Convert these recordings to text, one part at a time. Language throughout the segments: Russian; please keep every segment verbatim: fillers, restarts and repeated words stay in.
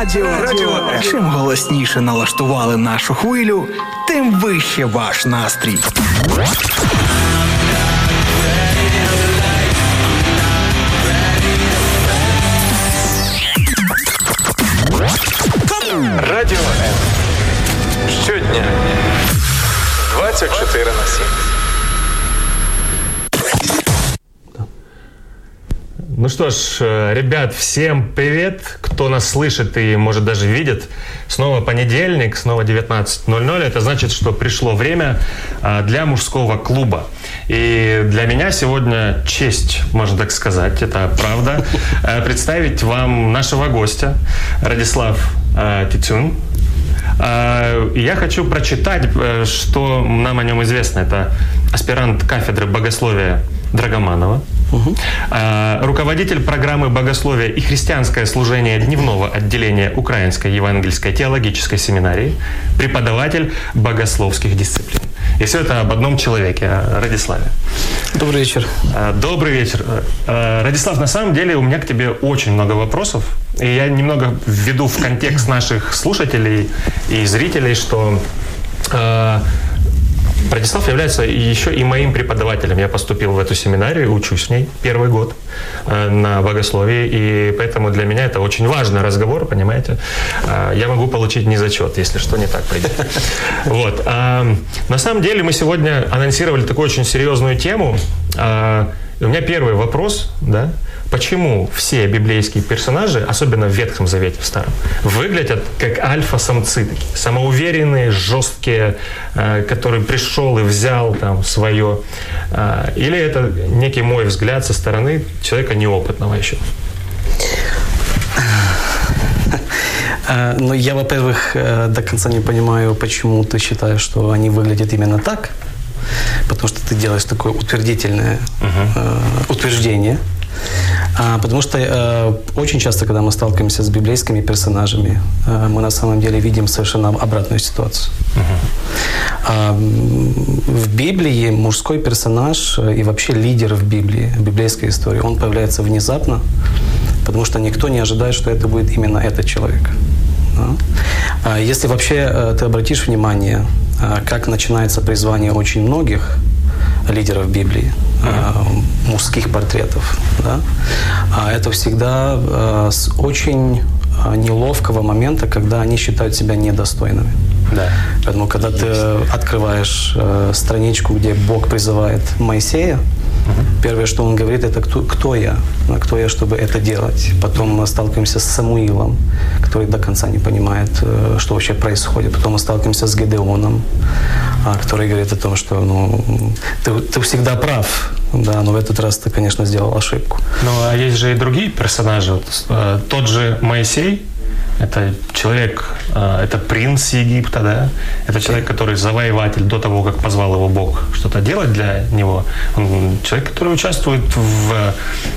Радіо. Радіо. Чим голосніше налаштували нашу хвилю, тим вище ваш настрій. Радіо М. Щодня. двадцять чотири на сім. Ну что ж, ребят, всем привет, кто нас слышит и, может, даже видит. Снова понедельник, снова девятнадцать ноль ноль. Это значит, что пришло время для мужского клуба. И для меня сегодня честь, можно так сказать, это правда, представить вам нашего гостя, Радислав Тицюн. Я хочу прочитать, что нам о нем известно. Это аспирант кафедры богословия Драгоманова, угу. руководитель программы богословия и христианское служение дневного отделения Украинской евангельской теологической семинарии, преподаватель богословских дисциплин. И все это об одном человеке, Радиславе. Добрый вечер. Добрый вечер. Радислав, на самом деле у меня к тебе очень много вопросов. И я немного введу в контекст наших слушателей и зрителей, что э, Радислав является еще и моим преподавателем. Я поступил в эту семинарию, учусь в ней первый год э, на богословии, и поэтому для меня это очень важный разговор, понимаете. Э, я могу получить незачет, если что не так пойдет. Вот. А, на самом деле мы сегодня анонсировали такую очень серьезную тему. А, у меня первый вопрос, да, почему все библейские персонажи, особенно в Ветхом Завете, в Старом, выглядят как альфа-самцы, такие, самоуверенные, жесткие, э, который пришел и взял там свое, э, или это некий мой взгляд со стороны человека неопытного еще? Ну, я, во-первых, до конца не понимаю, почему ты считаешь, что они выглядят именно так, потому что ты делаешь такое утвердительное uh-huh. утверждение. А, потому что э, очень часто, когда мы сталкиваемся с библейскими персонажами, э, мы на самом деле видим совершенно обратную ситуацию. Uh-huh. А, в Библии мужской персонаж и вообще лидер в Библии, в библейской истории, он появляется внезапно, потому что никто не ожидает, что это будет именно этот человек. Да? А если вообще э, ты обратишь внимание, э, как начинается призвание очень многих лидеров Библии, uh-huh. э, мужских портретов, да? А это всегда э, с очень э, неловкого момента, когда они считают себя недостойными. Да. Поэтому, когда Есть. ты открываешь э, страничку, где Бог призывает Моисея, uh-huh. первое, что он говорит, это кто, кто я, кто я, чтобы это делать. Потом мы сталкиваемся с Самуилом, который до конца не понимает, э, что вообще происходит. Потом мы сталкиваемся с Гедеоном, э, который говорит о том, что ну, ты, ты всегда прав, да, но в этот раз ты, конечно, сделал ошибку. Ну, а есть же и другие персонажи. Вот, э, тот же Моисей, это человек, это принц Египта, да? Это человек, который завоеватель до того, как позвал его Бог что-то делать для него. Он человек, который участвует в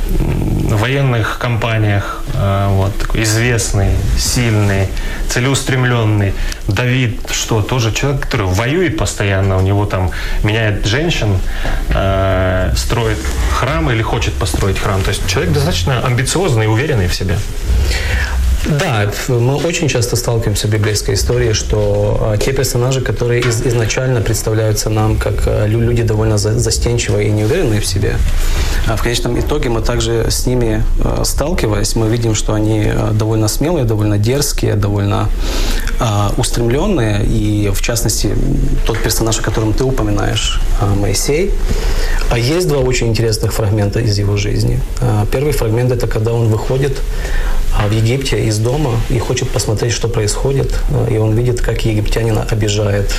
военных кампаниях, вот, такой известный, сильный, целеустремленный. Давид, что, тоже человек, который воюет постоянно, у него там меняет женщин, строит храм или хочет построить храм. То есть человек достаточно амбициозный и уверенный в себе. Да, мы очень часто сталкиваемся в библейской истории, что те персонажи, которые из, изначально представляются нам как люди довольно застенчивые и неуверенные в себе, в конечном итоге мы также с ними сталкиваясь, мы видим, что они довольно смелые, довольно дерзкие, довольно устремленные. И в частности, тот персонаж, о котором ты упоминаешь, Моисей, есть два очень интересных фрагмента из его жизни. Первый фрагмент – это когда он выходит в Египте из дома и хочет посмотреть, что происходит. И он видит, как египтянин обижает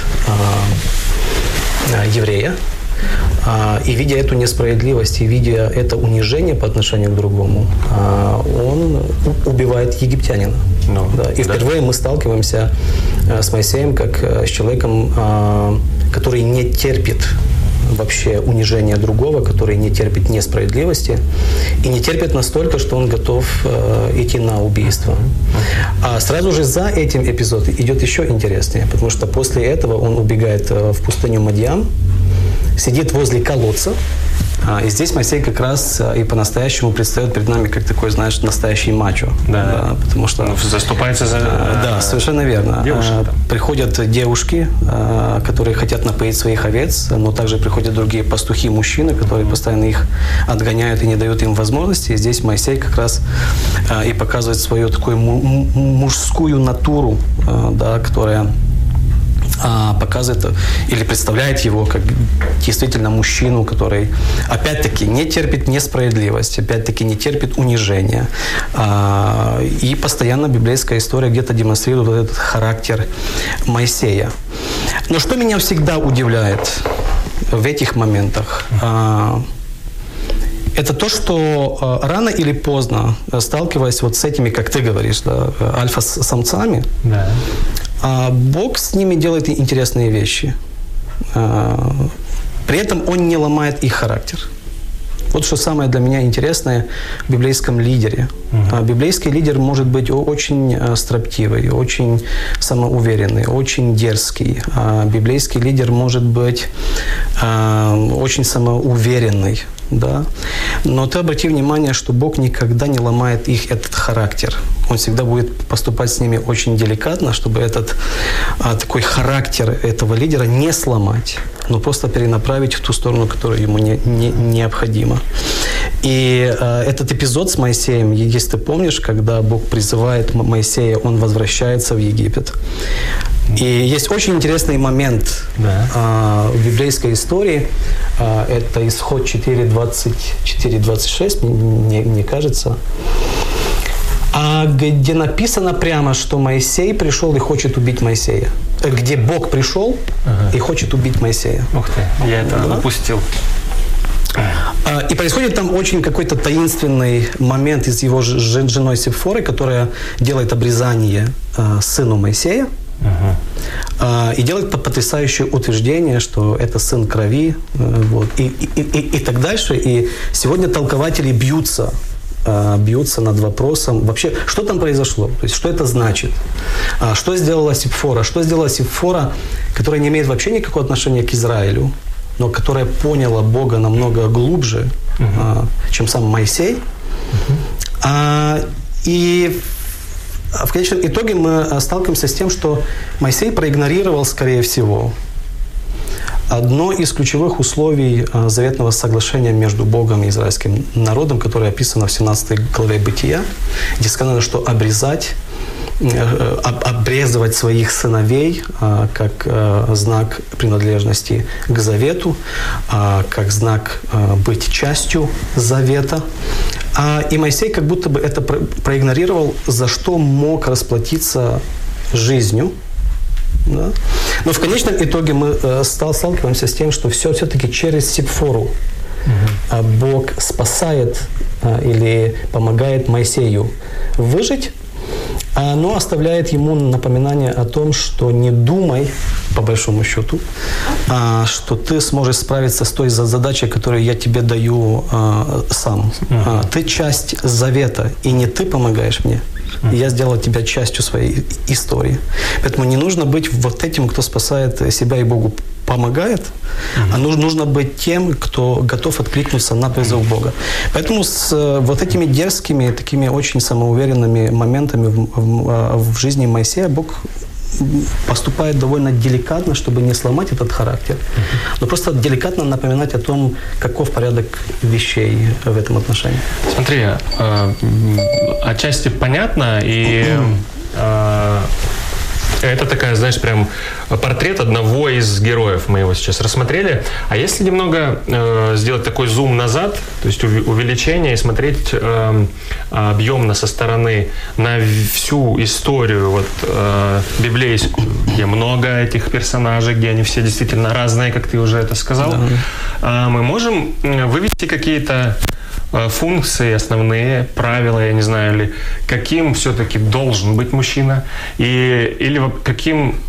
а, еврея. А, и видя эту несправедливость, и видя это унижение по отношению к другому, а, он убивает египтянина. No, да. И да. впервые мы сталкиваемся а, с Моисеем как а, с человеком, а, который не терпит вообще унижение другого, который не терпит несправедливости и не терпит настолько, что он готов э, идти на убийство. А сразу же за этим эпизодом идет еще интереснее, потому что после этого он убегает э, в пустыню Мадьян, сидит возле колодца И здесь Моисей как раз и по-настоящему предстает перед нами как такой, знаешь, настоящий мачо. Да. Да, потому что... Ну, заступается за... Да, совершенно верно. Девушек там. Приходят девушки, которые хотят напоить своих овец, но также приходят другие пастухи, мужчины, которые mm-hmm. постоянно их отгоняют и не дают им возможности. И здесь Моисей как раз и показывает свою такую мужскую натуру, да, которая показывает или представляет его как действительно мужчину, который опять-таки не терпит несправедливость, опять-таки не терпит унижения. И постоянно библейская история где-то демонстрирует вот этот характер Моисея. Но что меня всегда удивляет в этих моментах, это то, что рано или поздно, сталкиваясь вот с этими, как ты говоришь, да, альфа-самцами, да. Бог с ними делает интересные вещи. При этом Он не ломает их характер. Вот что самое для меня интересное в библейском лидере. Uh-huh. Библейский лидер может быть очень строптивый, очень самоуверенный, очень дерзкий. Библейский лидер может быть очень самоуверенный. Да? Но ты обрати внимание, что Бог никогда не ломает их этот характер. Он всегда будет поступать с ними очень деликатно, чтобы этот а, такой характер этого лидера не сломать, но просто перенаправить в ту сторону, которая ему не, не, необходима. И а, этот эпизод с Моисеем, если ты помнишь, когда Бог призывает Моисея, он возвращается в Египет. И есть очень интересный момент да. а, в библейской истории. А, это Исход четыре двадцать четыре двадцать шесть, мне, мне кажется. А где написано прямо, что Моисей пришел и хочет убить Моисея. Где Бог пришел ага. и хочет убить Моисея. Ух ты, я это да? упустил. И происходит там очень какой-то таинственный момент из его женой Сепфорой, которая делает обрезание сыну Моисея. Uh-huh. И делает потрясающее утверждение, что это сын крови, вот, и, и, и, и так дальше. И сегодня толкователи бьются, бьются над вопросом, вообще, что там произошло, то есть, что это значит, что сделала Сепфора, что сделала Сепфора, которая не имеет вообще никакого отношения к Израилю, но которая поняла Бога намного глубже, uh-huh. чем сам Моисей. Uh-huh. И в конечном итоге мы сталкиваемся с тем, что Моисей проигнорировал, скорее всего, одно из ключевых условий заветного соглашения между Богом и израильским народом, которое описано в семнадцатой главе Бытия, где сказано, что обрезать, обрезывать своих сыновей как знак принадлежности к завету, как знак быть частью завета. И Моисей как будто бы это проигнорировал, за что мог расплатиться жизнью. Да? Но в конечном итоге мы сталкиваемся с тем, что все все-таки через Сепфору угу. Бог спасает или помогает Моисею выжить, но оставляет ему напоминание о том, что не думай, по большому счету, что ты сможешь справиться с той задачей, которую я тебе даю сам. Uh-huh. Ты часть завета, и не ты помогаешь мне. Uh-huh. Я сделал тебя частью своей истории. Поэтому не нужно быть вот этим, кто спасает себя и Богу помогает, uh-huh. а нужно, нужно быть тем, кто готов откликнуться на призыв Бога. Поэтому с вот этими дерзкими, такими очень самоуверенными моментами в, в, в жизни Моисея Бог поступает довольно деликатно, чтобы не сломать этот характер, uh-huh. но просто деликатно напоминать о том, каков порядок вещей в этом отношении. Смотри, э, отчасти понятно, и э, это такая, знаешь, прям портрет одного из героев, мы его сейчас рассмотрели. А если немного э, сделать такой зум назад, то есть увеличение и смотреть э, объемно со стороны на всю историю вот, э, библейскую, где много этих персонажей, где они все действительно разные, как ты уже это сказал, да. э, мы можем вывести какие-то функции, основные правила, я не знаю, или каким все-таки должен быть мужчина, и, или каким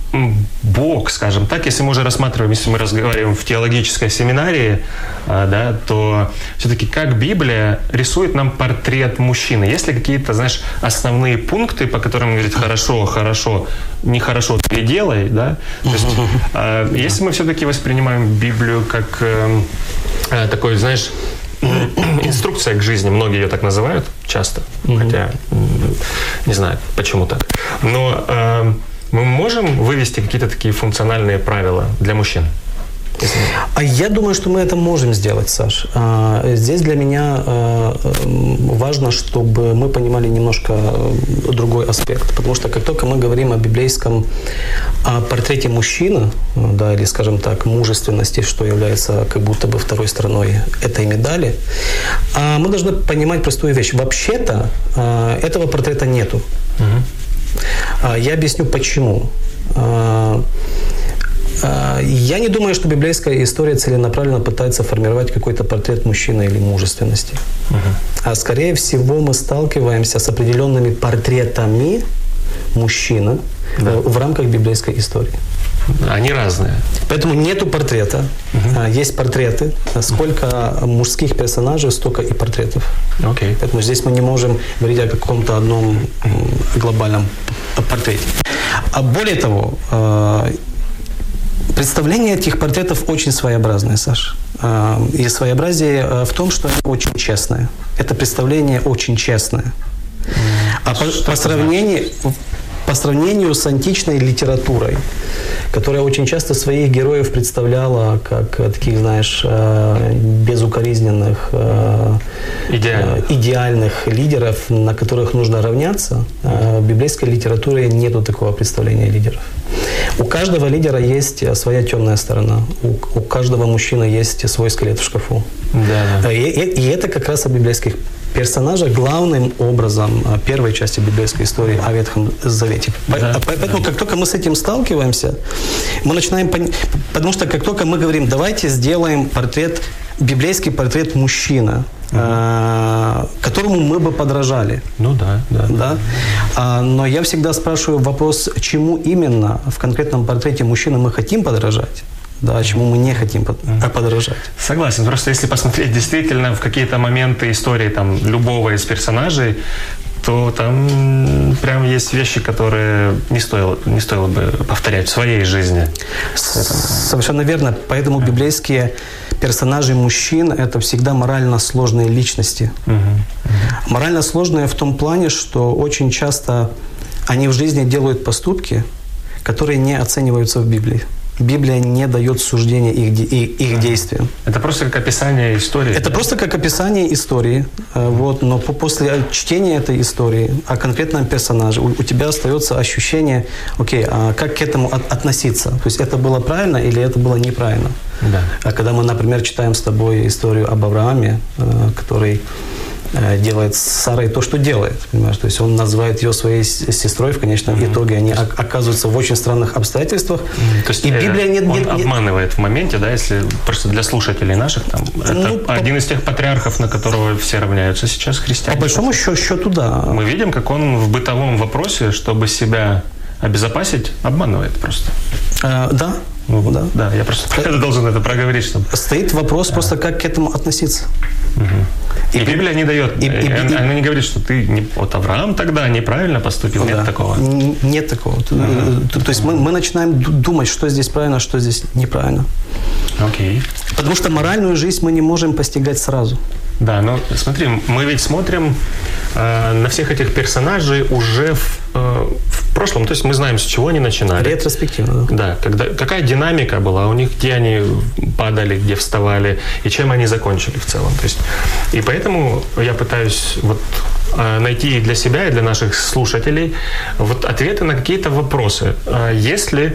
Бог, скажем так, если мы уже рассматриваем, если мы разговариваем в теологической семинарии, да, то все-таки как Библия рисует нам портрет мужчины? Есть ли какие-то, знаешь, основные пункты, по которым говорит хорошо, хорошо, нехорошо ты делай, да? То есть, если мы все-таки воспринимаем Библию как такой, знаешь, инструкция к жизни, многие ее так называют часто, mm-hmm. хотя не знаю, почему так. Но э, мы можем вывести какие-то такие функциональные правила для мужчин? А я думаю, что мы это можем сделать, Саш. Здесь для меня важно, чтобы мы понимали немножко другой аспект. Потому что как только мы говорим о библейском о портрете мужчины, да, или, скажем так, мужественности, что является как будто бы второй стороной этой медали, мы должны понимать простую вещь. Вообще-то этого портрета нету. Угу. Я объясню, почему. Я не думаю, что библейская история целенаправленно пытается формировать какой-то портрет мужчины или мужественности. Uh-huh. А скорее всего мы сталкиваемся с определенными портретами мужчины да. в рамках библейской истории. Они разные. Поэтому нету портрета. Uh-huh. Есть портреты. Сколько uh-huh. мужских персонажей, столько и портретов. Okay. Поэтому здесь мы не можем говорить о каком-то одном глобальном портрете. А более того, представление этих портретов очень своеобразное, Саш. И своеобразие в том, что они очень честные. Это представление очень честное. А по, по, сравнению, по сравнению с античной литературой, которая очень часто своих героев представляла как таких, знаешь, безукоризненных, идеальных, идеальных лидеров, на которых нужно равняться, в библейской литературе нету такого представления лидеров. У каждого лидера есть своя темная сторона. У, у каждого мужчины есть свой скелет в шкафу. Да. И, и, и это как раз о библейских персонажах главным образом первой части библейской истории о Ветхом Завете. Да. Поэтому да. как только мы с этим сталкиваемся, мы начинаем понимать, потому что как только мы говорим, давайте сделаем портрет, библейский портрет мужчины, Uh-huh. которому мы бы подражали. Ну да, да. да? А, но я всегда спрашиваю вопрос, чему именно в конкретном портрете мужчины мы хотим подражать, да, чему мы не хотим uh-huh. подражать. Согласен. Просто если посмотреть действительно в какие-то моменты истории там, любого из персонажей, то там прям есть вещи, которые не стоило, не стоило бы повторять в своей жизни. Совершенно верно. Поэтому библейские персонажи мужчин – это всегда морально сложные личности. Uh-huh. Uh-huh. Морально сложные в том плане, что очень часто они в жизни делают поступки, которые не оцениваются в Библии. Библия не дает суждения их, их, их действиям. Это просто как описание истории? Это да? просто как описание истории. Вот, но после чтения этой истории о конкретном персонаже у, у тебя остается ощущение, окей, а как к этому от, относиться? То есть это было правильно или это было неправильно? Да. А когда мы, например, читаем с тобой историю об Аврааме, который делает с Сарой то, что делает, понимаешь? То есть он называет ее своей сестрой, в конечном mm-hmm. итоге они оказываются в очень странных обстоятельствах. Mm-hmm. То есть и Библия нет, он нет, обманывает в моменте, да, если просто для слушателей наших, там, ну, это один по... из тех патриархов, на которого все равняются сейчас христиане. По большому счету, да. Мы видим, как он в бытовом вопросе, чтобы себя обезопасить, обманывает просто. А, да. Ну, да. да, я просто это... должен это проговорить, чтобы... Стоит вопрос да. просто, как к этому относиться. Угу. И, и Библия не дает, и, и, и, она не говорит, что ты, не, вот Авраам тогда неправильно поступил, да. нет такого. Нет такого. Uh-huh. То, то есть мы, мы начинаем думать, что здесь правильно, что здесь неправильно. Окей. Потому что моральную жизнь мы не можем постигать сразу. Да, но смотри, мы ведь смотрим э, на всех этих персонажей уже в, э, в прошлом, то есть мы знаем, с чего они начинали. Ретроспективно. Да, да когда, какая динамика была у них, где они падали, где вставали, и чем они закончили в целом. То есть, и поэтому я пытаюсь вот, э, найти для себя и для наших слушателей вот, ответы на какие-то вопросы. Э, если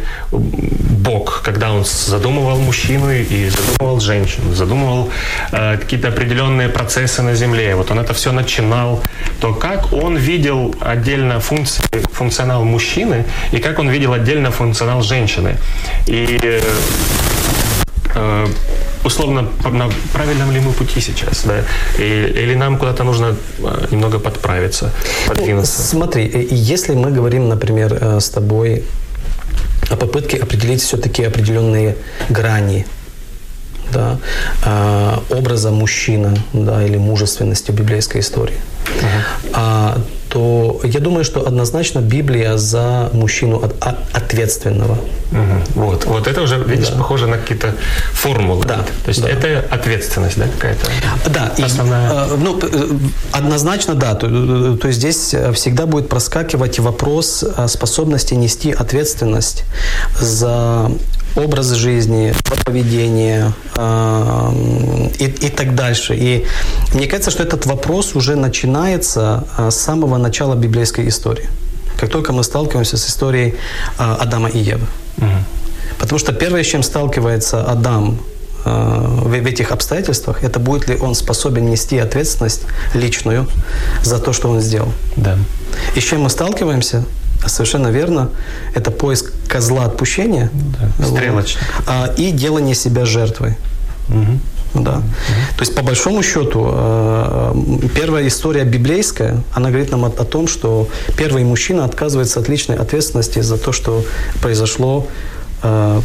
Бог, когда Он задумывал мужчину и задумывал женщину, задумывал э, какие-то определенные процессы на Земле, вот он это все начинал, то как он видел отдельно функции, функционал мужчины и как он видел отдельно функционал женщины. И э, условно, на правильном ли мы пути сейчас, да? И, или нам куда-то нужно немного подправиться, подвинуться? Ну, смотри, если мы говорим, например, с тобой о попытке определить все-таки определенные грани, да, э, образа мужчина, да, или мужественности в библейской истории. Uh-huh. А, то я думаю, что однозначно Библия за мужчину от, от, ответственного. Uh-huh. Вот, вот это уже, видишь, да. похоже на какие-то формулы. Да. То есть да. это ответственность, да, какая-то? Да. Основная. И, ну, однозначно, да. То, то есть здесь всегда будет проскакивать вопрос способности нести ответственность за образ жизни, поведение э, и, и так дальше. И мне кажется, что этот вопрос уже начинается с самого начала библейской истории. Как только мы сталкиваемся с историей э, Адама и Евы. Угу. Потому что первое, с чем сталкивается Адам э, в, в этих обстоятельствах, это будет ли он способен нести ответственность личную за то, что он сделал. Да. И с чем мы сталкиваемся? Совершенно верно. Это поиск козла отпущения, да, стрелочник, а, и делание себя жертвой. Угу. Да. Угу. То есть, по большому счету, первая история библейская, она говорит нам о, о том, что первый мужчина отказывается от личной ответственности за то, что произошло. Угу.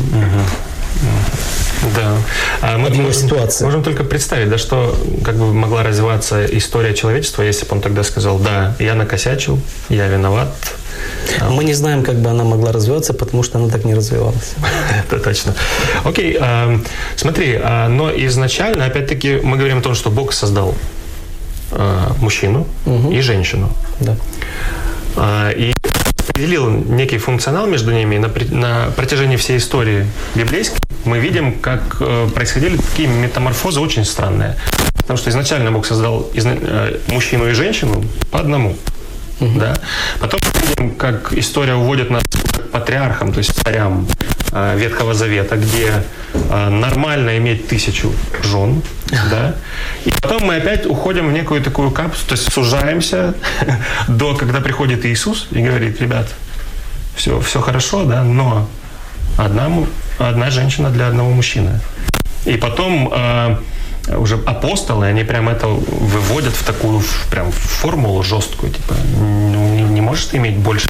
Да. А мы можем, можем только представить, да, что как бы могла развиваться история человечества, если бы он тогда сказал: да, я накосячил, я виноват. Мы не знаем, как бы она могла развиваться, потому что она так не развивалась. Это точно. Окей, а, смотри, а, но изначально, опять-таки, мы говорим о том, что Бог создал а, мужчину угу. и женщину. Да. А, и определил некий функционал между ними. На, на протяжении всей истории библейской мы видим, как э, происходили такие метаморфозы очень странные. Потому что изначально Бог создал изна- э, мужчину и женщину по одному. Uh-huh. Да? Потом мы видим, как история уводит нас к патриархам, то есть царям э, Ветхого Завета, где э, нормально иметь тысячу жен. Да? И потом мы опять уходим в некую такую капсулу, то есть сужаемся до, когда приходит Иисус и говорит: ребят, все, все хорошо, да, но одна, одна женщина для одного мужчины. И потом э, уже апостолы, они прям это выводят в такую прям формулу жесткую, типа, не, не можешь ты иметь больше.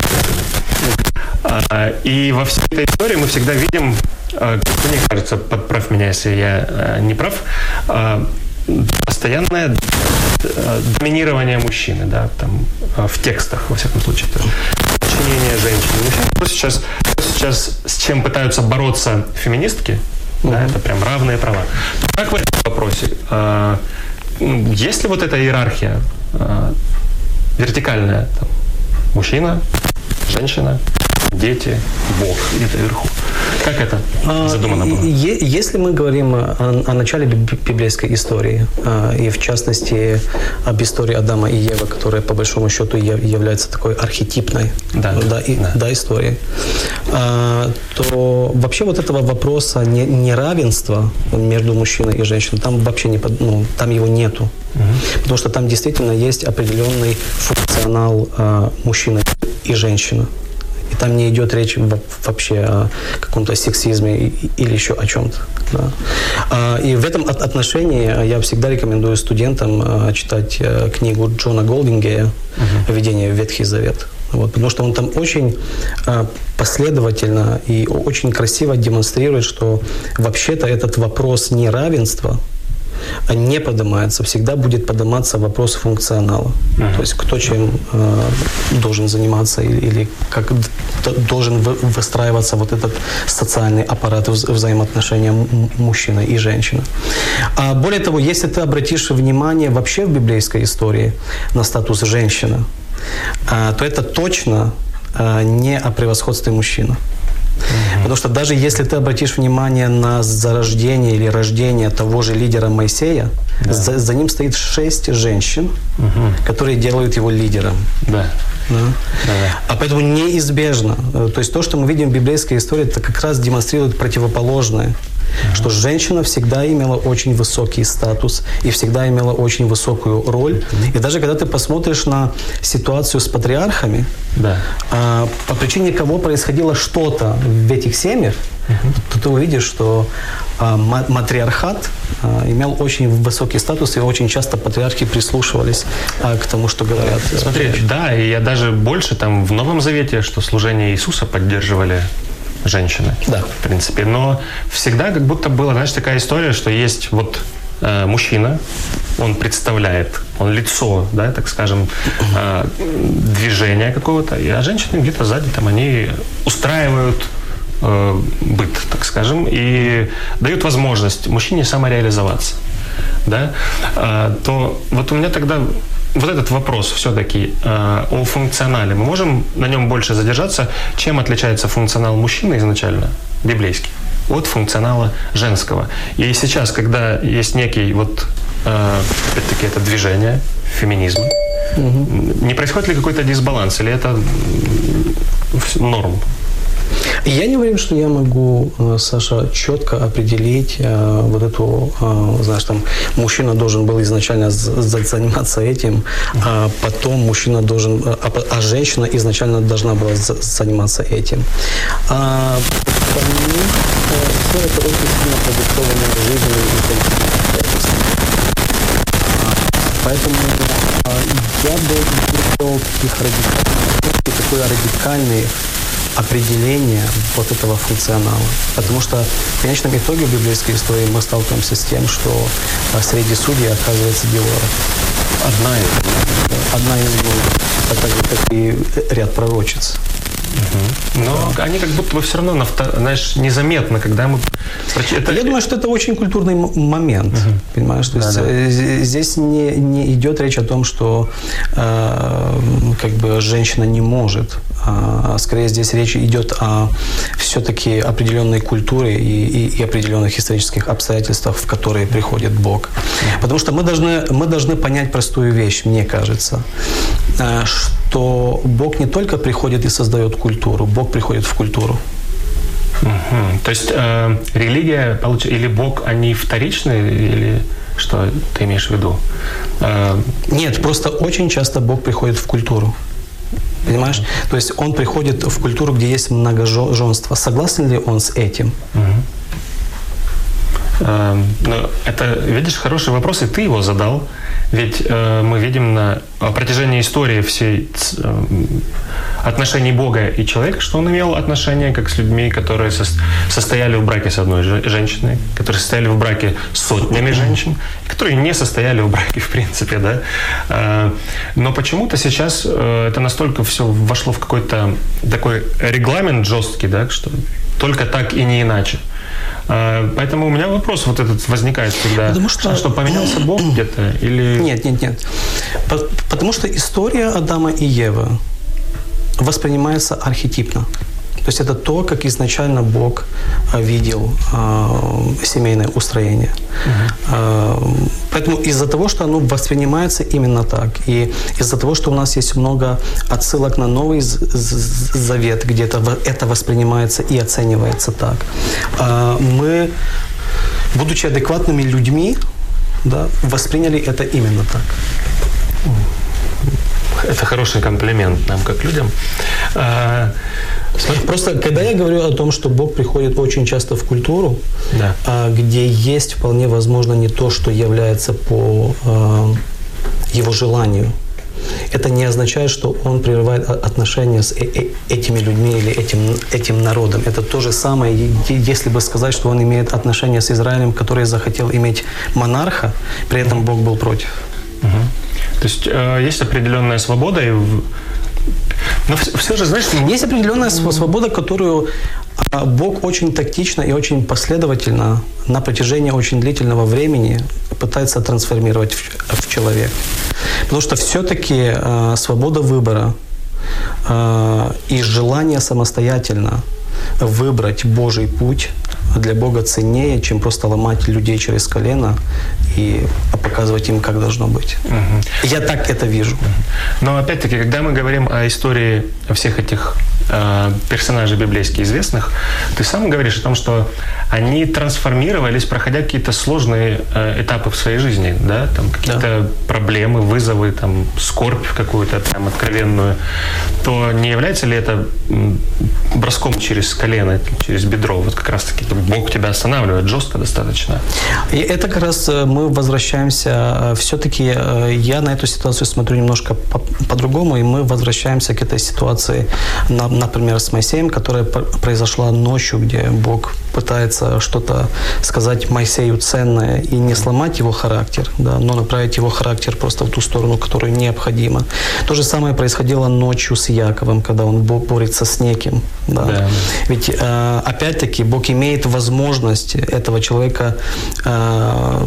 А, и во всей этой истории мы всегда видим, как мне кажется, подправь меня, если я не прав, постоянное доминирование мужчины, да, там, в текстах, во всяком случае, подчинение женщины. Что сейчас, сейчас с чем пытаются бороться феминистки, mm-hmm. да, это прям равные права. Как в этом вопросе? Есть ли вот эта иерархия вертикальная? Там, мужчина, женщина, дети, Бог где-то вверху. Как это задумано было? Если мы говорим о, о начале библейской истории, и в частности об истории Адама и Евы, которая по большому счету является такой архетипной да, да, и, да. Да, историей, то вообще вот этого вопроса неравенства между мужчиной и женщиной, там вообще не, ну, там его нету. Угу. Потому что там действительно есть определенный функционал мужчины и женщины. И там не идет речь вообще о каком-то сексизме или еще о чем-то. Да. И в этом отношении я всегда рекомендую студентам читать книгу Джона Голдингея «Введение в Ветхий Завет». Вот, потому что он там очень последовательно и очень красиво демонстрирует, что вообще-то этот вопрос неравенства не поднимается, всегда будет подниматься вопрос функционала. Uh-huh. То есть кто чем э, должен заниматься или, или как должен вы, выстраиваться вот этот социальный аппарат вза- взаимоотношения м- мужчины и женщины. А более того, если ты обратишь внимание вообще в библейской истории на статус женщины, э, то это точно э, не о превосходстве мужчины. Mm-hmm. Потому что даже если ты обратишь внимание на зарождение или рождение того же лидера Моисея, да. за, за ним стоит шесть женщин, mm-hmm. которые делают его лидером. Да. Да? Да. А поэтому неизбежно. То есть то, что мы видим в библейской истории, это как раз демонстрирует противоположное. Mm-hmm. Что женщина всегда имела очень высокий статус и всегда имела очень высокую роль. Mm-hmm. И даже когда ты посмотришь на ситуацию с патриархами, да. а, по причине кого происходило что-то в этих семьях, mm-hmm. то ты увидишь, что а, матриархат а, имел очень высокий статус, и очень часто патриархи прислушивались а, к тому, что говорят. Смотри, да, и я даже больше там в Новом Завете, что служение Иисуса поддерживали женщины. Да. В принципе. Но всегда как будто была, знаешь, такая история, что есть вот э, мужчина, он представляет, он лицо, да, так скажем, э, движения какого-то, а женщины где-то сзади, там, они устраивают э, быт, так скажем, и дают возможность мужчине самореализоваться. Да? Э, то вот у меня тогда вот этот вопрос все-таки э, о функционале. Мы можем на нем больше задержаться, чем отличается функционал мужчины изначально, библейский, от функционала женского. И сейчас, когда есть некий вот, э, опять-таки, это движение, феминизм, угу. не происходит ли какой-то дисбаланс, или это норм? Я не уверен, что я могу, Саша, четко определить э, вот эту, э, знаешь, там, мужчина должен был изначально заниматься этим, а потом мужчина должен, а, а женщина изначально должна была заниматься этим. А, по мне, все это очень сильно продиктовано жизнью и политическими обстоятельствами. Поэтому а, я бы не делал таких радикальных, такой радикальный определение вот этого функционала. Потому что в конечном итоге в библейской истории мы сталкиваемся с тем, что среди судей оказывается Девора. Одна из Одна из них, а также как и ряд пророчиц. Угу. Но да. Они как будто бы все равно, знаешь, незаметно, когда мы... Это... Я думаю, что это очень культурный момент, угу. понимаешь? То есть да, да. Здесь не, не идет речь о том, что э, как бы женщина не может. А скорее здесь речь идет о все-таки определенной культуре и, и, и определенных исторических обстоятельствах, в которые приходит Бог. Потому что мы должны, мы должны понять простую вещь, мне кажется, что Бог не только приходит и создает культуру, Бог приходит в культуру. Угу. То есть э, религия или Бог, они вторичны, или что ты имеешь в виду? Э... Нет, просто очень часто Бог приходит в культуру. Понимаешь? То есть он приходит в культуру, где есть многоженство. Согласен ли он с этим? Угу. Э, ну, это, видишь, хороший вопрос, и ты его задал. Ведь э, мы видим на протяжении истории всей э, отношений Бога и человека, что он имел отношения как с людьми, которые со, состояли в браке с одной женщиной, которые состояли в браке с сотнями женщин, которые не состояли в браке, в принципе, да. Э, но почему-то сейчас э, это настолько все вошло в какой-то такой регламент жесткий, да, что только так и не иначе. Поэтому у меня вопрос вот этот возникает всегда. Потому что... что поменялся Бог где-то? Или... Нет, нет, нет. Потому что история Адама и Евы воспринимается архетипно. То есть это то, как изначально Бог видел э, семейное устроение. Угу. Э, поэтому из-за того, что оно воспринимается именно так, и из-за того, что у нас есть много отсылок на Новый Завет, где это, это воспринимается и оценивается так, э, мы, будучи адекватными людьми, да, восприняли это именно так. Это хороший комплимент нам, как людям. А, Просто, когда я говорю о том, что Бог приходит очень часто в культуру, да. а, где есть вполне возможно не то, что является по а, его желанию, это не означает, что он прерывает отношения с этими людьми или этим, этим народом. Это то же самое, если бы сказать, что он имеет отношения с Израилем, который захотел иметь монарха, при этом Бог был против. Угу. То есть э, есть определенная свобода, и... но все, все же, знаешь... Есть определенная свобода, которую Бог очень тактично и очень последовательно на протяжении очень длительного времени пытается трансформировать в, в человека. Потому что все-таки э, свобода выбора э, и желание самостоятельно выбрать Божий путь для Бога ценнее, чем просто ломать людей через колено и показывать им, как должно быть. Угу. Я так это вижу. Но опять-таки, когда мы говорим о истории всех этих э, персонажей библейских известных, ты сам говоришь о том, что они трансформировались, проходя какие-то сложные э, этапы в своей жизни, да, там какие-то да. проблемы, вызовы, там скорбь какую-то там откровенную, то не является ли это броском через колено, через бедро, вот как раз-таки Бог тебя останавливает жестко достаточно? И это как раз мы мы возвращаемся, все-таки я на эту ситуацию смотрю немножко по- по-другому, и мы возвращаемся к этой ситуации, на, например, с Моисеем, которая произошла ночью, где Бог пытается что-то сказать Моисею ценное и не сломать его характер, да, но направить его характер просто в ту сторону, которую необходимо. То же самое происходило ночью с Яковом, когда он борется с неким. Да. Да. Ведь, э, опять-таки, Бог имеет возможность этого человека э,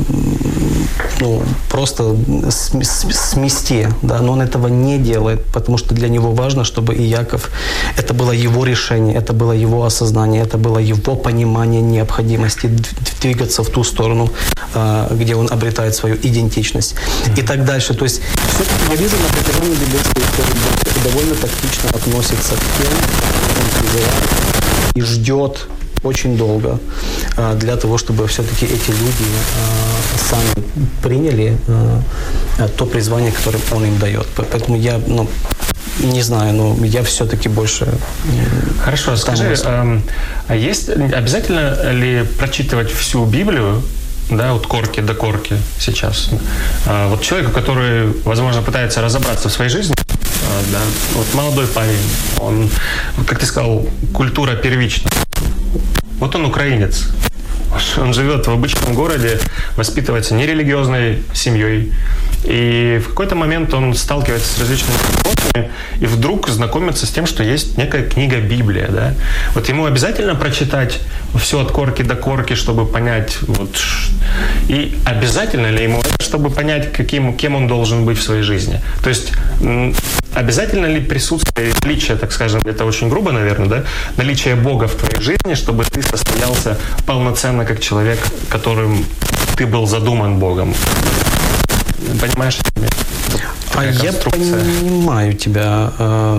ну, просто смести, да, но он этого не делает, потому что для него важно, чтобы и Яков, это было его решение, это было его осознание, это было его понимание необходимости двигаться в ту сторону, где он обретает свою идентичность. И так дальше. То есть все-таки я вижу на протяжении библейской истории Бог довольно тактично относится к тем, кто он призывает, и ждет очень долго для того, чтобы все-таки эти люди сами приняли то призвание, которое он им дает. Поэтому я, ну, не знаю, но я все-таки больше... Хорошо, скажи, а, а есть обязательно ли прочитывать всю Библию, да, от корки до корки сейчас? А, вот человеку, который, возможно, пытается разобраться в своей жизни, а, да, вот молодой парень, он, как ты сказал, культура первична. Вот он украинец. Он живет в обычном городе, воспитывается нерелигиозной семьей. И в какой-то момент он сталкивается с различными вопросами и вдруг знакомится с тем, что есть некая книга Библия. Да? Вот ему обязательно прочитать все от корки до корки, чтобы понять, вот, и обязательно ли ему это, чтобы понять, каким, кем он должен быть в своей жизни. То есть обязательно ли присутствие, наличие, так скажем, это очень грубо, наверное, да, наличие Бога в твоей жизни, чтобы ты состоялся полноценно как человек, которым ты был задуман Богом? Понимаешь? А я понимаю тебя.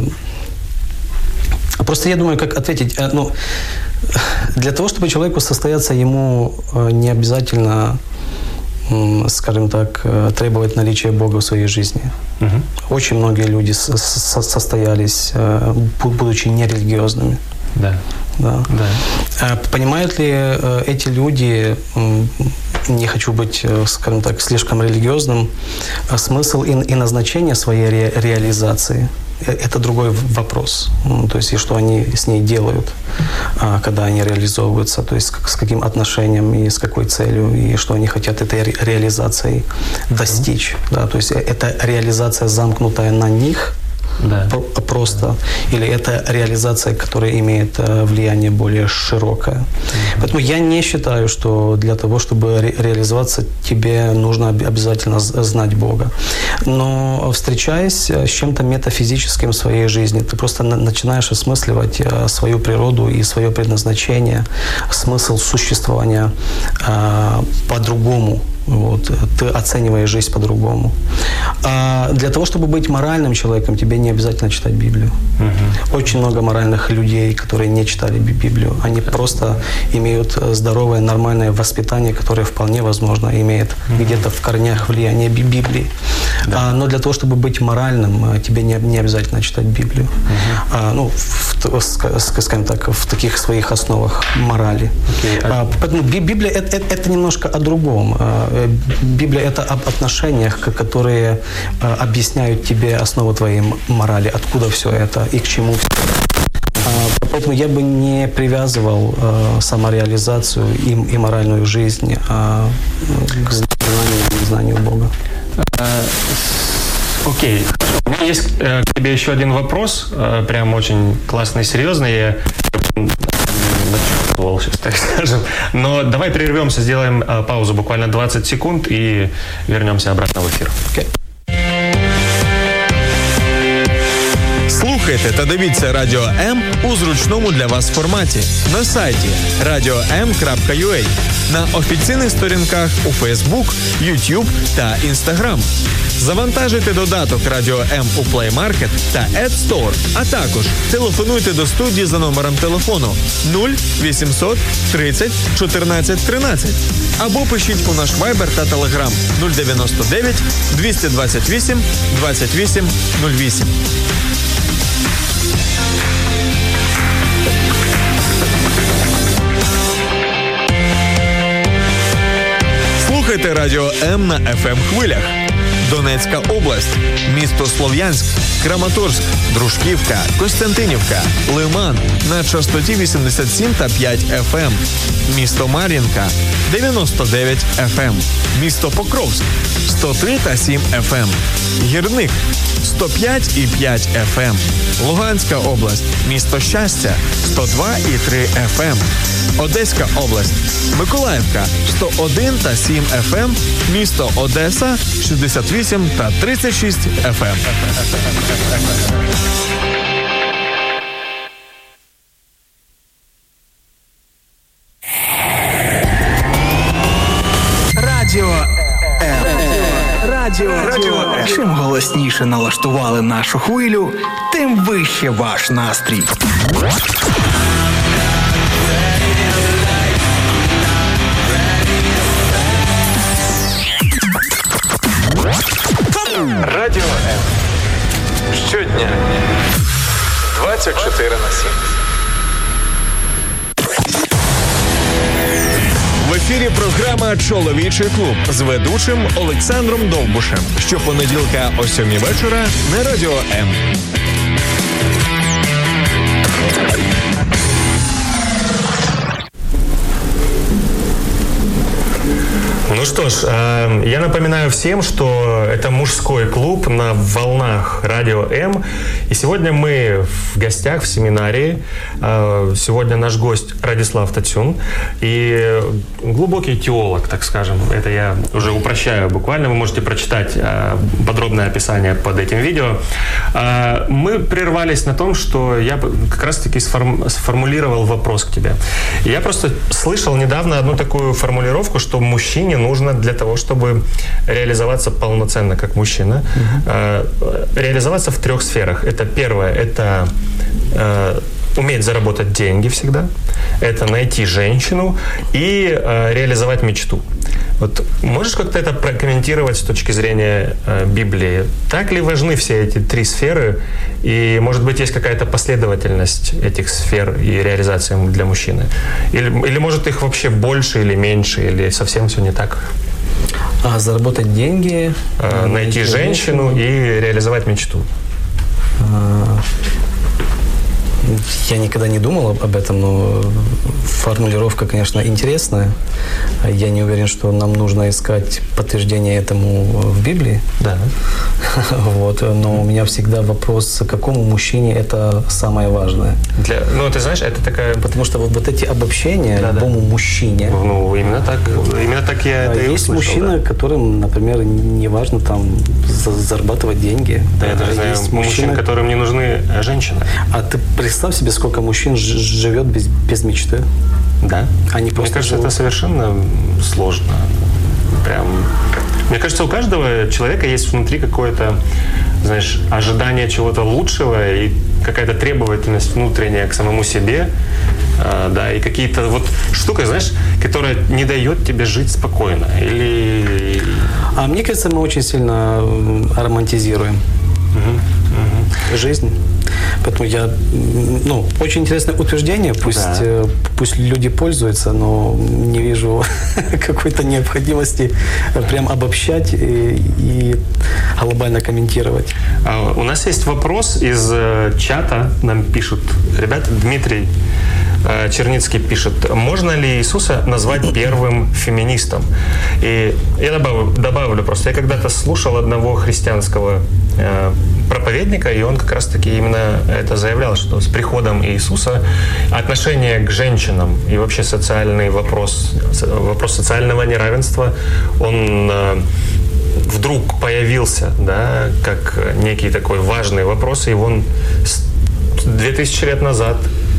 Просто я думаю, как ответить. Ну, для того, чтобы человеку состояться, ему не обязательно, скажем так, требовать наличия Бога в своей жизни. Угу. Очень многие люди состоялись, будучи нерелигиозными. Да. Да. Да. Понимают ли эти люди, не хочу быть, скажем так, слишком религиозным, смысл и, и назначение своей ре, реализации? Это другой вопрос. То есть, и что они с ней делают, когда они реализовываются, то есть с каким отношением и с какой целью, и что они хотят этой реализацией достичь. Да? То есть это реализация, замкнутая на них, да. Просто, или это реализация, которая имеет влияние более широкое. Mm-hmm. Поэтому я не считаю, что для того, чтобы ре- реализоваться, тебе нужно обязательно знать Бога. Но встречаясь с чем-то метафизическим в своей жизни, ты просто на- начинаешь осмысливать свою природу и свое предназначение, смысл существования э, по-другому. Вот, ты оцениваешь жизнь по-другому. А для того, чтобы быть моральным человеком, тебе не обязательно читать Библию. Угу. Очень много моральных людей, которые не читали Библию. Они просто имеют здоровое, нормальное воспитание, которое вполне возможно имеет угу. где-то в корнях влияние Библии. Да. А, но для того, чтобы быть моральным, тебе не, не обязательно читать Библию. Угу. А, ну, в, скажем так, в таких своих основах морали. Okay. А, поэтому Библия это, это, это немножко о другом. Библия – это об отношениях, которые э, объясняют тебе основу твоей морали, откуда все это и к чему все это. А, поэтому я бы не привязывал э, самореализацию и, и моральную жизнь э, к знанию и знанию Бога. Окей. Okay. У меня есть э, к тебе еще один вопрос, э, прям очень классный, серьезный. Я начувствовал сейчас, так скажем. Но давай прервемся, сделаем э, паузу буквально двадцать секунд и вернемся обратно в эфир. Okay. Слухайте та дивіться Радіо М у зручному для вас форматі на сайті радіо ем крапка ю а, на офіційних сторінках у Facebook, YouTube та Instagram. Завантажуйте додаток Радіо М у Play Market та App Store, а також телефонуйте до студії за номером телефону нуль вісімсот тридцять чотирнадцять тринадцять або пишіть у наш Viber та Telegram нуль дев'яносто дев'ять двісті двадцять вісім двадцять вісім нуль вісім. Слухайте Радіо М на еф ем хвилях. Донецька область, місто Слов'янськ, Краматорськ, Дружківка, Костянтинівка, Лиман на частоті вісімдесят сім та п'ять еф ем. Місто Мар'їнка дев'яносто дев'ять еф ем. Місто Покровськ сто три та сім еф ем. Гірник сто п'ять і п'ять еф ем. Луганська область, місто Щастя сто два і три еф ем. Одеська область, Миколаївка сто один та сім еф ем. Місто Одеса шістдесят вісім та тридцять шість еф ем. Радіо М. Радіо М. Чим голосніше налаштували нашу хвилю, тим вище ваш настрій. Радіо М. Щодня двадцять чотири на сім. В ефірі програма «Чоловічий клуб» з ведучим Олександром Довбушем. Щопонеділка о сьомій вечора на Радіо М. Ну что ж, э, я напоминаю всем, что это мужской клуб на волнах Радио М. И сегодня мы в гостях в семинарии. Э, сегодня наш гость Радислав Тацюн. И глубокий теолог, так скажем. Это я уже упрощаю буквально. Вы можете прочитать э, подробное описание под этим видео. Э, мы прервались на том, что я как раз-таки сформ- сформулировал вопрос к тебе. Я просто слышал недавно одну такую формулировку, что мужчине нужно для того, чтобы реализоваться полноценно как мужчина, mm-hmm. э, реализоваться в трех сферах. Это первое, это э, уметь заработать деньги всегда, это найти женщину и э, реализовать мечту. Вот можешь как-то это прокомментировать с точки зрения э, Библии? Так ли важны все эти три сферы? И, может быть, есть какая-то последовательность этих сфер и реализации для мужчины? Или, или может, их вообще больше или меньше, или совсем все не так? А, заработать деньги. Э, найти женщину, женщину и реализовать мечту. А, я никогда не думал об этом, но формулировка, конечно, интересная. Я не уверен, что нам нужно искать подтверждение этому в Библии. Да. Вот. Но у меня всегда вопрос, какому мужчине это самое важное. Для, ну, ты знаешь, это такая... Потому что вот, вот эти обобщения, да, любому да. мужчине... Ну, именно так, именно так я это и Есть услышал, мужчины, да. которым, например, не важно там зарабатывать деньги. Да, я даже знаю есть мужчин, мужчины, которым не нужны женщины. А ты представь себе, сколько мужчин ж- живет без, без мечты. Да. Они Мне кажется, живут. это совершенно сложно. Прям. Мне кажется, у каждого человека есть внутри какое-то, знаешь, ожидание чего-то лучшего и какая-то требовательность внутренняя к самому себе, э, да, и какие-то вот штуки, знаешь, которая не дает тебе жить спокойно. Или... А мне кажется, мы очень сильно романтизируем Угу, угу. жизнь. Поэтому я, ну, очень интересное утверждение, пусть, да. пусть люди пользуются, но не вижу какой-то необходимости прям обобщать и, и глобально комментировать. А у нас есть вопрос из чата, нам пишут, ребята, Дмитрий Черницкий пишет, можно ли Иисуса назвать первым феминистом? И я добавлю, добавлю просто, я когда-то слушал одного христианского э, проповедника, и он как раз-таки именно это заявлял, что с приходом Иисуса отношение к женщинам и вообще социальный вопрос, вопрос социального неравенства, он э, вдруг появился, да, как некий такой важный вопрос, и он две тысячи лет назад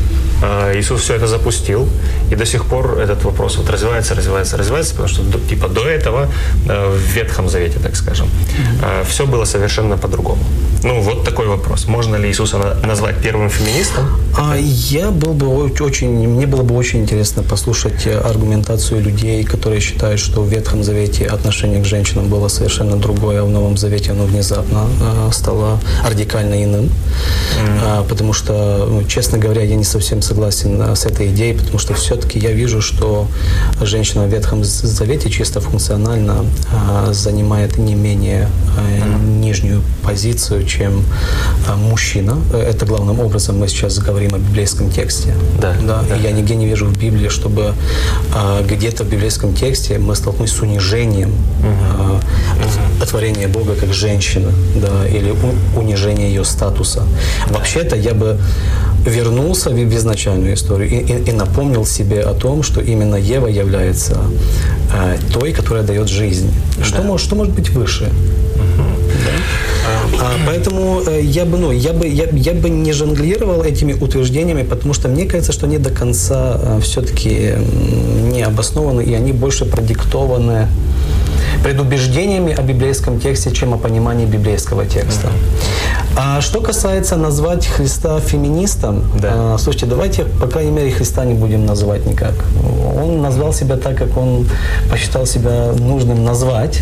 Иисус все это запустил, и до сих пор этот вопрос вот развивается, развивается, развивается, потому что типа до этого в Ветхом Завете, так скажем, mm-hmm. все было совершенно по-другому. Ну, вот такой вопрос. Можно ли Иисуса назвать первым феминистом? А я был бы очень, мне было бы очень интересно послушать аргументацию людей, которые считают, что в Ветхом Завете отношение к женщинам было совершенно другое, а в Новом Завете оно внезапно стало радикально иным. Mm-hmm. Потому что, честно говоря, я не совсем согласен с этой идеей, потому что все-таки я вижу, что женщина в Ветхом Завете чисто функционально а, занимает не менее а, нижнюю позицию, чем а, мужчина. Это главным образом мы сейчас говорим о библейском тексте. Да, да? да. И я нигде не вижу в Библии, чтобы а, где-то в библейском тексте мы столкнулись с унижением uh-huh. а, творения Бога как женщины, да, или у, унижение ее статуса. Вообще-то я бы вернулся в изначальную историю и, и, и напомнил себе о том, что именно Ева является э, той, которая дает жизнь. Да. Что, может, что может быть выше? Угу. Да? А, поэтому э, я, бы, ну, я, бы, я, я бы не жонглировал этими утверждениями, потому что мне кажется, что они до конца э, все-таки не обоснованы, и они больше продиктованы предубеждениями о библейском тексте, чем о понимании библейского текста. Mm-hmm. А что касается назвать Христа феминистом, да. а, слушайте, давайте, по крайней мере, Христа не будем называть никак. Он назвал себя так, как он посчитал себя нужным назвать.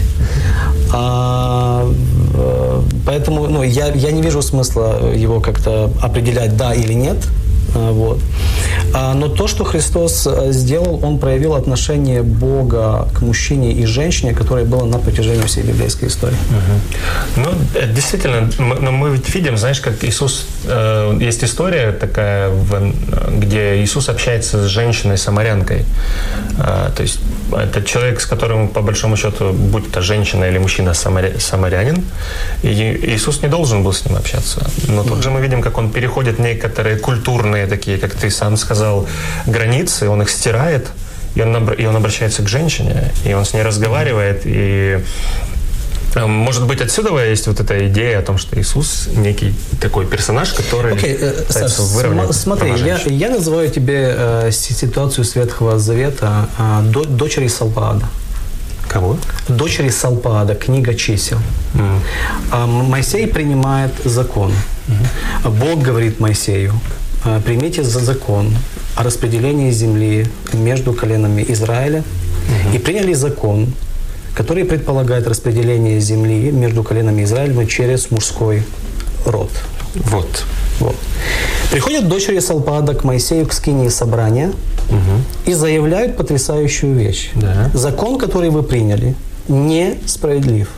А, поэтому ну, я, я не вижу смысла его как-то определять да или нет. Вот. Но то, что Христос сделал, Он проявил отношение Бога к мужчине и женщине, которое было на протяжении всей библейской истории. Угу. Ну, действительно, мы, но мы ведь видим, знаешь, как Иисус... Э, есть история такая, в, где Иисус общается с женщиной-самарянкой. Э, то есть это человек, с которым, по большому счету, будь то женщина или мужчина, самаря, самарянин, и Иисус не должен был с ним общаться. Но тут же мы видим, как Он переходит некоторые культурные такие, как ты сам сказал, границы, он их стирает, и он, и он обращается к женщине, и он с ней разговаривает, и может быть, отсюда есть вот эта идея о том, что Иисус некий такой персонаж, который okay, пытается выровнять. Смотри, я, я называю тебе э, ситуацию с Ветхого Завета э, до, дочери Салпаада. Кого? Дочери Салпаада, книга чисел. Mm. А Моисей принимает закон. Mm-hmm. Бог говорит Моисею: примите за закон о распределении земли между коленами Израиля. Mm-hmm. И приняли закон, который предполагает распределение земли между коленами Израиля через мужской род. Вот. Вот. Приходят дочери Салпаада к Моисею к скинии собрания угу. и заявляют потрясающую вещь. Да. Закон, который вы приняли, несправедлив.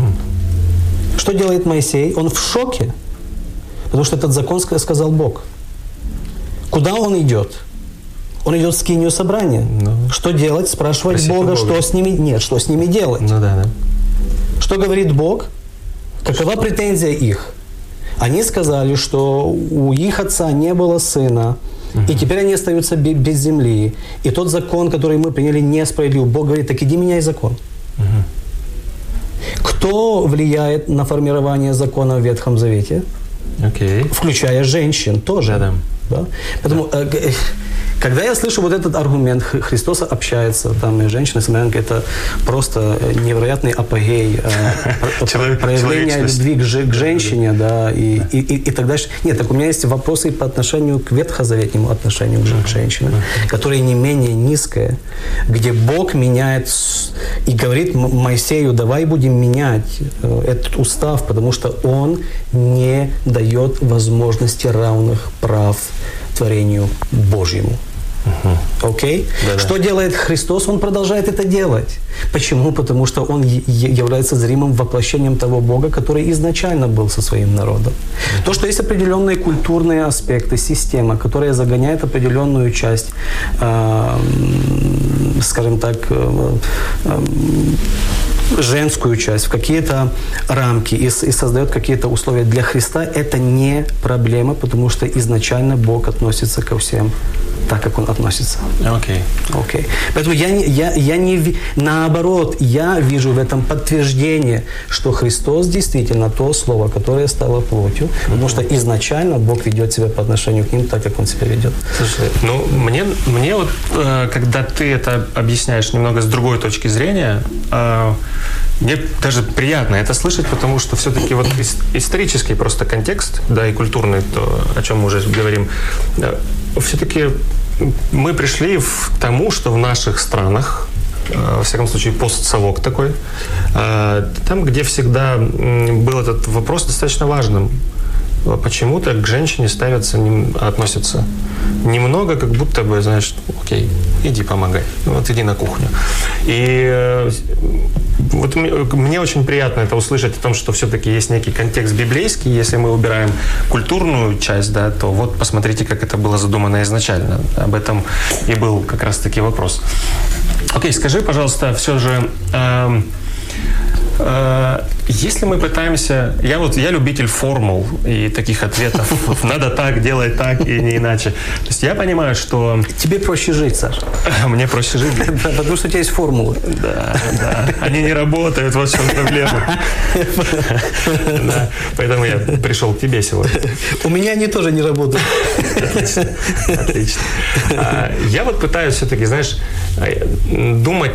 Угу. Что делает Моисей? Он в шоке, потому что этот закон сказал Бог. Куда он идет? Он идет в скинию собрания. Ну, что делать? Спрашивать Бога, Бога, что с ними... Нет, что с ними делать? Ну да, да. Что говорит Бог? Какова претензия их? Они сказали, что у их отца не было сына, uh-huh. и теперь они остаются без земли. И тот закон, который мы приняли, несправедлив. Бог говорит: так иди меняй закон. Uh-huh. Кто влияет на формирование закона в Ветхом Завете? Okay. Включая женщин тоже. Да-да. Да? Поэтому... Да. Э, Когда я слышу вот этот аргумент, Христос общается, там, и женщина, самарянка, это просто невероятный апогей э, проявления любви к, к женщине, да, и, и, и, и так дальше. Нет, так у меня есть вопросы по отношению к ветхозаветнему отношению к, к женщине, которое не менее низкое, где Бог меняет и говорит Моисею: давай будем менять э, этот устав, потому что он не дает возможности равных прав творению Божьему. Окей? Okay? Okay? Что делает Христос? Он продолжает это делать. Почему? Потому что Он является зримым воплощением того Бога, который изначально был со своим народом. Mm-hmm. То, что есть определенные культурные аспекты, система, которая загоняет определенную часть, э, скажем так, э, э, женскую часть в какие-то рамки и, и создает какие-то условия для Христа, это не проблема, потому что изначально Бог относится ко всем так, как Он относится. Окей. Okay. Okay. Поэтому я, я, я не... Наоборот, я вижу в этом подтверждение, что Христос действительно то Слово, которое стало плотью, mm-hmm. потому что изначально Бог ведет себя по отношению к ним так, как Он себя ведет. Слушай, ну, мне, мне вот, когда ты это объясняешь немного с другой точки зрения, мне даже приятно это слышать, потому что все-таки вот исторический просто контекст, да, и культурный, то, о чем мы уже говорим, все-таки мы пришли к тому, что в наших странах, во всяком случае, постсовок такой, там, где всегда был этот вопрос достаточно важным. почему-то к женщине ставятся, относятся немного, как будто бы, знаешь, окей, иди помогай, вот иди на кухню. И вот мне очень приятно это услышать о том, что все-таки есть некий контекст библейский. Если мы убираем культурную часть, да, то вот посмотрите, как это было задумано изначально. Об этом и был как раз-таки вопрос. Окей, скажи, пожалуйста, все же... Э, э, если мы пытаемся... Я вот я любитель формул и таких ответов. Надо так, делай так и не иначе. То есть я понимаю, что... Тебе проще жить, Саша. Мне проще жить? Потому что у тебя есть формулы. Да, да. Они не работают, вот в чем проблема. Да, поэтому я пришел к тебе сегодня. У меня они тоже не работают. Отлично. Отлично. Я вот пытаюсь все-таки, знаешь, думать...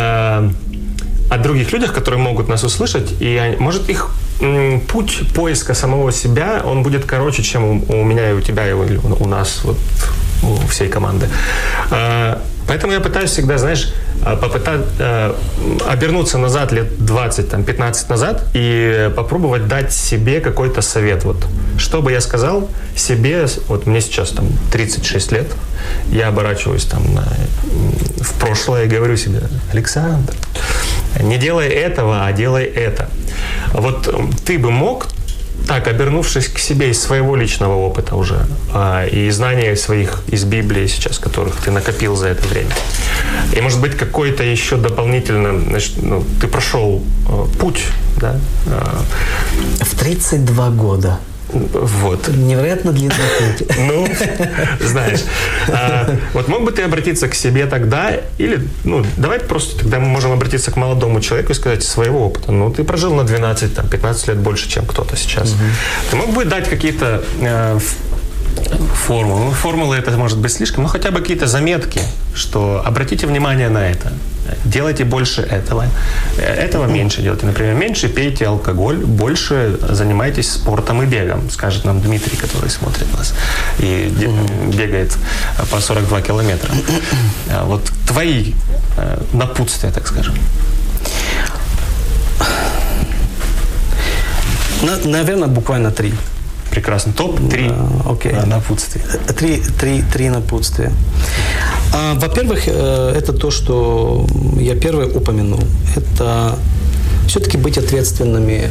о других людях, которые могут нас услышать, и, может, их м, путь поиска самого себя, он будет короче, чем у, у меня и у тебя, и у, у нас, вот, у всей команды. А, поэтому я пытаюсь всегда, знаешь, попытаться а, обернуться назад лет двадцать, там, пятнадцать назад и попробовать дать себе какой-то совет. Вот. Что бы я сказал себе, вот мне сейчас там тридцать шесть лет, я оборачиваюсь там на, в прошлое и говорю себе: Александр, не делай этого, а делай это. Вот ты бы мог, так, обернувшись к себе из своего личного опыта уже, а, и знания своих из Библии сейчас, которых ты накопил за это время, и, может быть, какой-то еще дополнительно, значит, ну, ты прошел а, путь, да? А, в тридцать два года. Вот. Невероятно длинный путь. Ну, знаешь, а, вот мог бы ты обратиться к себе тогда, или, ну, давай просто тогда мы можем обратиться к молодому человеку и сказать своего опыта. Ну, ты прожил на двенадцать-пятнадцать лет больше, чем кто-то сейчас. Угу. Ты мог бы дать какие-то э, формулы? Ну, формулы это может быть слишком, но хотя бы какие-то заметки, что обратите внимание на это. Делайте больше этого. Этого меньше делайте. Например, меньше пейте алкоголь, больше занимайтесь спортом и бегом, скажет нам Дмитрий, который смотрит нас и бегает по сорок два километра. Вот твои напутствия, так скажем. Наверное, буквально три. Прекрасно. Топ-три okay. напутствия. Три, три, три напутствия. А, во-первых, это то, что я первое упомянул. Это все-таки быть ответственными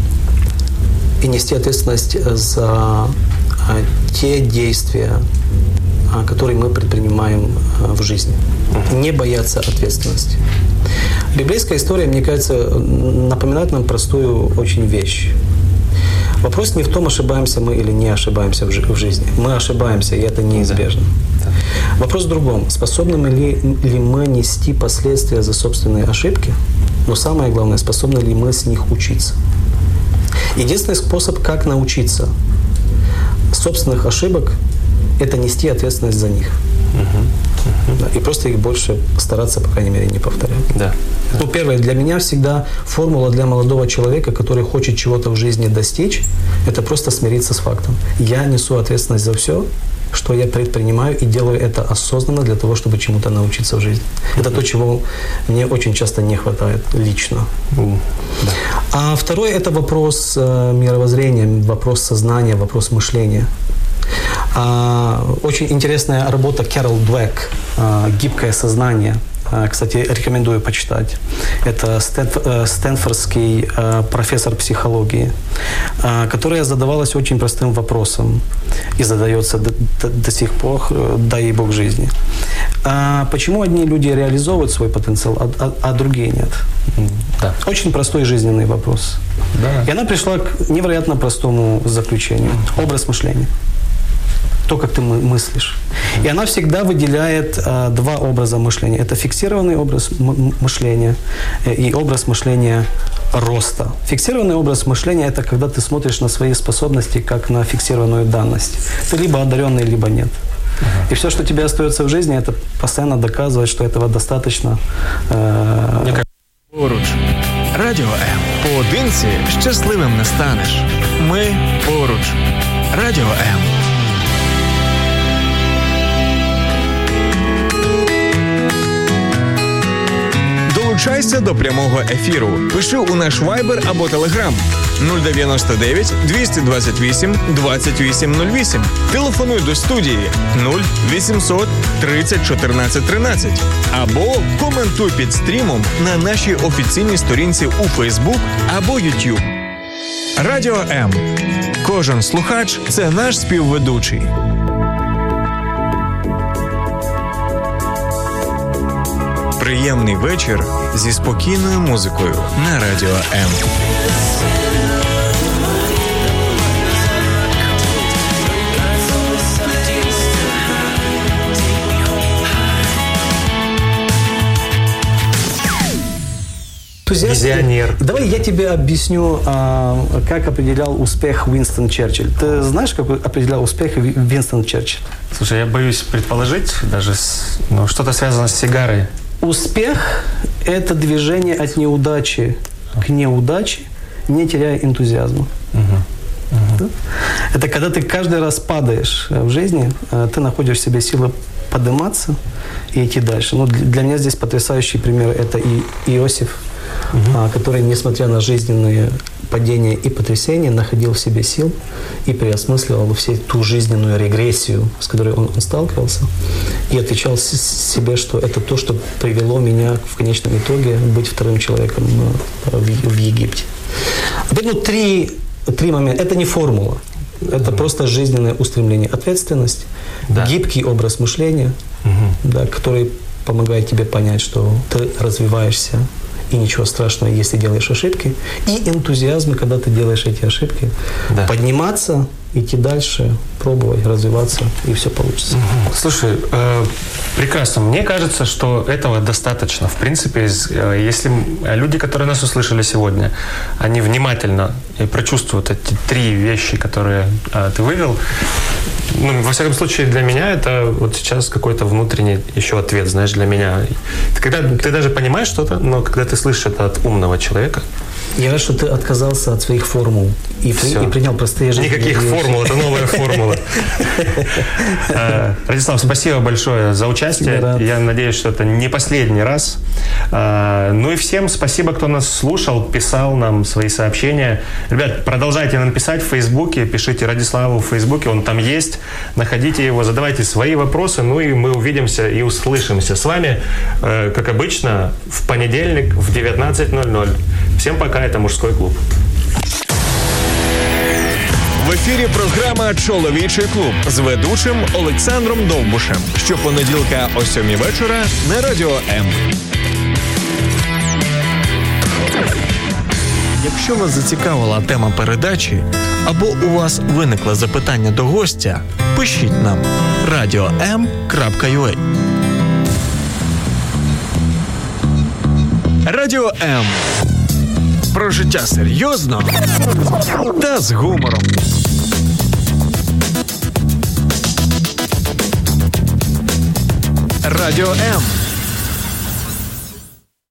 и нести ответственность за те действия, которые мы предпринимаем в жизни. Не бояться ответственности. Библейская история, мне кажется, напоминает нам простую очень вещь. Вопрос не в том, ошибаемся мы или не ошибаемся в жизни. Мы ошибаемся, и это неизбежно. Да. Вопрос в другом. Способны ли, ли мы нести последствия за собственные ошибки? Но самое главное, способны ли мы с них учиться? Единственный способ, как научиться собственных ошибок, это нести ответственность за них. Угу. Угу. Да, и просто их больше стараться, по крайней мере, не повторять. Да. Ну, первое, для меня всегда формула для молодого человека, который хочет чего-то в жизни достичь, это просто смириться с фактом. Я несу ответственность за все, что я предпринимаю, и делаю это осознанно для того, чтобы чему-то научиться в жизни. Mm-hmm. Это то, чего мне очень часто не хватает лично. Mm-hmm. Да. А второе – это вопрос э, мировоззрения, вопрос сознания, вопрос мышления. А, очень интересная работа Кэрол Двек «Гибкое сознание». Кстати, рекомендую почитать. Это Стэнф- стэнфордский профессор психологии, которая задавалась очень простым вопросом и задается до, до, до сих пор, дай ей Бог жизни. А почему одни люди реализовывают свой потенциал, а, а, а другие нет? Да. Очень простой жизненный вопрос. Да. И она пришла к невероятно простому заключению. Образ мышления. То, как ты мыслишь. И она всегда выделяет а, два образа мышления. Это фиксированный образ м- мышления и образ мышления роста. Фиксированный образ мышления – это когда ты смотришь на свои способности как на фиксированную данность. Ты либо одаренный, либо нет. Uh-huh. И все, что тебе остается в жизни, это постоянно доказывать, что этого достаточно. Э- Поруч. Радіо М. Поодинці щасливим не станеш. Ми поруч. Радіо М. Долучайся до прямого ефіру. Пиши у наш Viber або Telegram. нуль дев'яносто дев'ять двісті двадцять вісім двадцять вісім нуль вісім. Телефонуй до студії нуль вісімсот тридцять чотирнадцять тринадцять. Або коментуй під стрімом на нашій офіційній сторінці у Facebook або YouTube. Радіо М. Кожен слухач – це наш співведучий. Приємний вечір зі спокійною музикою на Радіо М. Визионер. Давай я тебе объясню, а, как определял успех Уинстон Черчилль. Ты знаешь, как определял успех Уинстон Черчилль? Слушай, я боюсь предположить, даже с, ну, что-то связано с сигарой. Успех – это движение от неудачи к неудаче, не теряя энтузиазма. Угу. Угу. Да? Это когда ты каждый раз падаешь в жизни, ты находишь в себе силы подниматься и идти дальше. Ну, для меня здесь потрясающий пример – это и Иосиф, угу. который, несмотря на жизненные падения и потрясения, находил в себе сил и переосмысливал всю ту жизненную регрессию, с которой он, он сталкивался, и отвечал себе, что это то, что привело меня в конечном итоге быть вторым человеком в, в Египте. Опять, ну, три, три момента. Это не формула. Это угу. просто жизненное устремление, ответственность, да. гибкий образ мышления, угу. да, который помогает тебе понять, что ты развиваешься, и ничего страшного, если делаешь ошибки. И энтузиазм, когда ты делаешь эти ошибки. Да. Подниматься, идти дальше, пробовать, развиваться, и все получится. Угу. Слушай, э, прекрасно. Мне кажется, что этого достаточно. В принципе, если люди, которые нас услышали сегодня, они внимательно прочувствуют эти три вещи, которые э, ты вывел, ну, во всяком случае, для меня это вот сейчас какой-то внутренний еще ответ, знаешь, для меня. Когда ты даже понимаешь что-то, но когда ты слышишь это от умного человека. Я рад, что ты отказался от своих формул и, при, и принял простые жизненные Никаких вещи. формул, это новая формула. Радислав, спасибо большое за участие. Я надеюсь, что это не последний раз. Ну и всем спасибо, кто нас слушал, писал нам свои сообщения. Ребят, продолжайте нам писать в Фейсбуке, пишите Радиславу в Фейсбуке, он там есть. Находите его, задавайте свои вопросы, ну и мы увидимся и услышимся с вами, как обычно, в понедельник в девятнадцать ноль ноль. Всем пока, это «Мужской клуб». В ефірі програма «Чоловічий клуб» з ведучим Олександром Довбушем. Щопонеділка о сьомій вечора на Радіо М. Якщо вас зацікавила тема передачі або у вас виникло запитання до гостя, пишіть нам радіо ем крапка ю а. Радіо М. Про життя серйозно та з гумором. Радіо М.